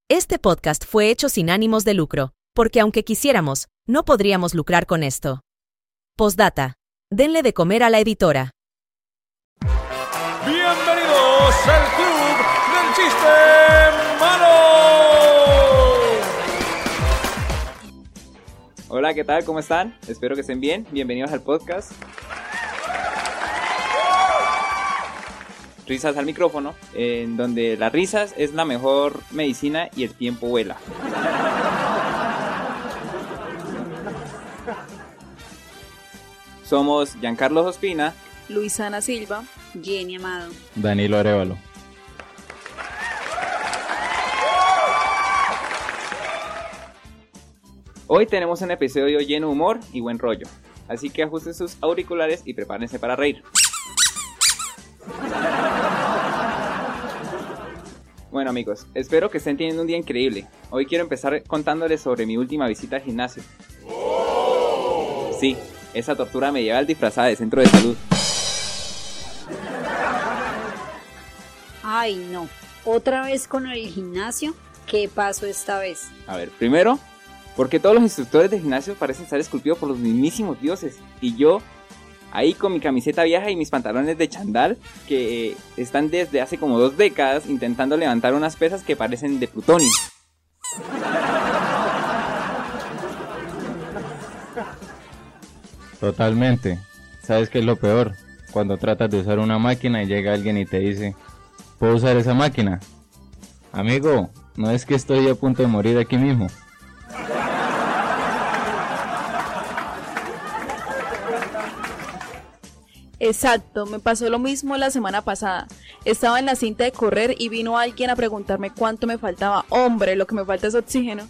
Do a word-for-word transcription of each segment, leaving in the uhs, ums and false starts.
Este podcast fue hecho sin ánimos de lucro, porque aunque quisiéramos, no podríamos lucrar con esto. Postdata. Denle de comer a la editora. Bienvenidos al Club del Chiste Malo. Hola, ¿qué tal? ¿Cómo están? Espero que estén bien. Bienvenidos al podcast. Risas al micrófono, en donde las risas es la mejor medicina y el tiempo vuela. Somos Giancarlo Ospina, Luisana Silva, Jenny Amado, Danilo Arevalo. Hoy tenemos un episodio lleno de humor y buen rollo, así que ajusten sus auriculares y prepárense para reír. Bueno amigos, espero que estén teniendo un día increíble. Hoy quiero empezar contándoles sobre mi última visita al gimnasio. Sí, esa tortura medieval disfrazada de centro de salud. Ay no, ¿otra vez con el gimnasio? ¿Qué pasó esta vez? A ver, primero, porque todos los instructores de gimnasio parecen estar esculpidos por los mismísimos dioses. Y yo, ahí con mi camiseta vieja y mis pantalones de chandal, que eh, están desde hace como dos décadas intentando levantar unas pesas que parecen de plutonio. Totalmente. ¿Sabes qué es lo peor? Cuando tratas de usar una máquina y llega alguien y te dice: ¿puedo usar esa máquina? Amigo, no es que estoy a punto de morir aquí mismo. Exacto, me pasó lo mismo la semana pasada. Estaba en la cinta de correr y vino alguien a preguntarme cuánto me faltaba. Hombre, lo que me falta es oxígeno.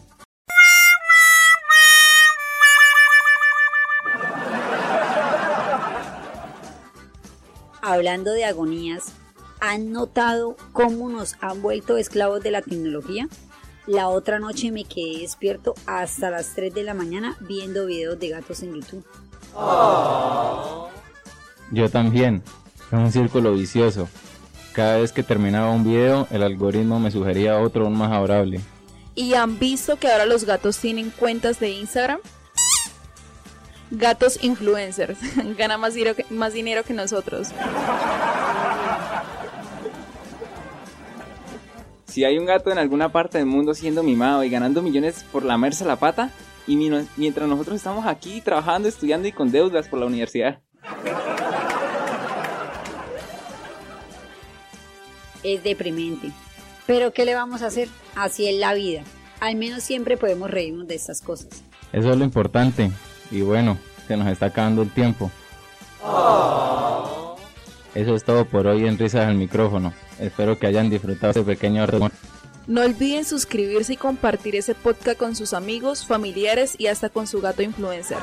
Hablando de agonías, ¿han notado cómo nos han vuelto esclavos de la tecnología? La otra noche me quedé despierto hasta las tres de la mañana viendo videos de gatos en YouTube. Oh. Yo también. Es un círculo vicioso. Cada vez que terminaba un video, el algoritmo me sugería otro aún más adorable. ¿Y han visto que ahora los gatos tienen cuentas de Instagram? Gatos influencers. Gana más dinero que, más dinero que nosotros. Si hay un gato en alguna parte del mundo siendo mimado y ganando millones por lamerse la pata, y mi- mientras nosotros estamos aquí trabajando, estudiando y con deudas por la universidad. Es deprimente. Pero ¿qué le vamos a hacer? Así es la vida. Al menos siempre podemos reírnos de estas cosas. Eso es lo importante. Y bueno, se nos está acabando el tiempo. Oh. Eso es todo por hoy en Risas al Micrófono. Espero que hayan disfrutado este pequeño reto. No olviden suscribirse y compartir ese podcast con sus amigos, familiares y hasta con su gato influencer.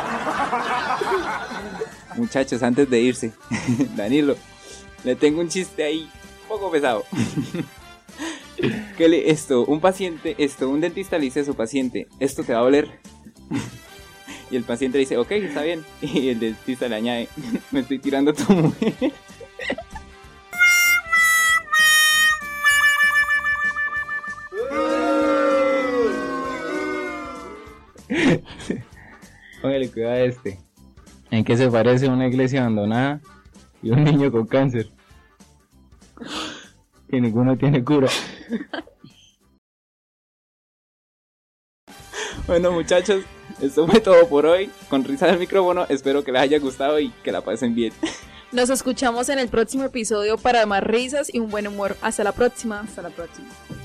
Muchachos, antes de irse, Danilo, le tengo un chiste ahí, un poco pesado. ¿Qué le, esto, un paciente, esto, un dentista le dice a su paciente: esto te va a doler. Y el paciente le dice: ok, está bien. Y el dentista le añade: me estoy tirando a tu mujer. Póngale cuidado a este. ¿En qué se parece una iglesia abandonada y un niño con cáncer? Que ninguno tiene cura. Bueno muchachos, esto fue todo por hoy. Con Risas al Micrófono, espero que les haya gustado y que la pasen bien. Nos escuchamos en el próximo episodio para más risas y un buen humor. Hasta la próxima. Hasta la próxima.